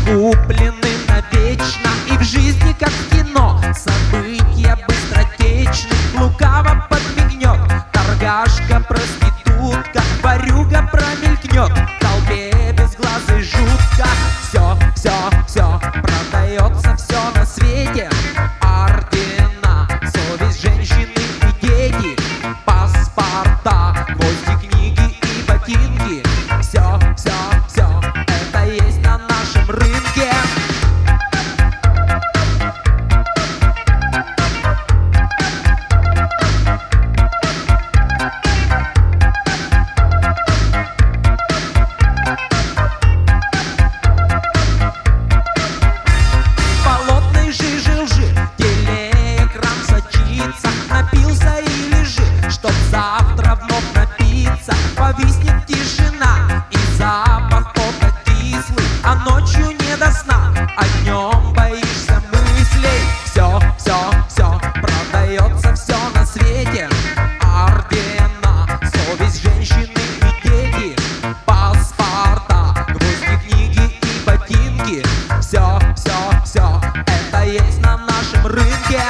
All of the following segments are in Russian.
куплены навечно. И в жизни, как в кино, события быстротечны. Лукаво подмигнет торгашка, проститутка, ворюга промелькнет в толпе безглазый жутко. Все продается, все на свете. Ордена, совесть, женщины и дети, паспорта, гвозди, книги и ботинки. Все это есть на нашем рынке. Болотной жижи лжи телеэкран сочится. Напился и лежи, чтоб завтра вновь напиться. Повиснет тишина и запах пота кислый, а ночью не до сна, а днем боишься мыслей. Все продается, все на свете. Ордена, совесть, женщины и дети, паспорта, гвозди, книги и ботинки. Все это есть на нашем рынке.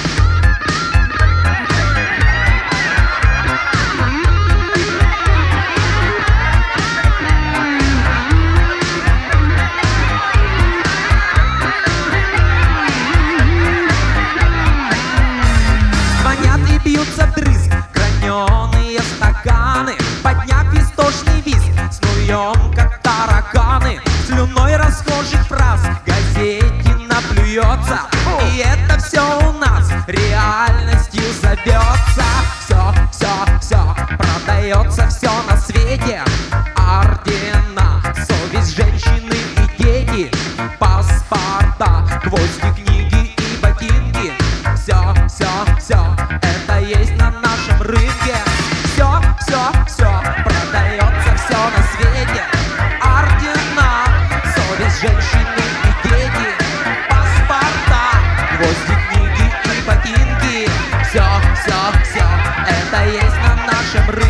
Звонят и бьются вдрызг граненые стаканы, подняв истошный визг, снуем как тараканы. Слюной расхожих фраз газете наплюется, и это все у нас реальностью зовется. Все продается, все на свете. Ордена, совесть, женщины и дети, паспорта, гвозди, книги и ботинки. Все это есть на нашем рынке. Все продается, все на свете. Ордена, совесть, женщины и дети, паспорта, гвозди, книги и ботинки. Все это есть на нашем рынке.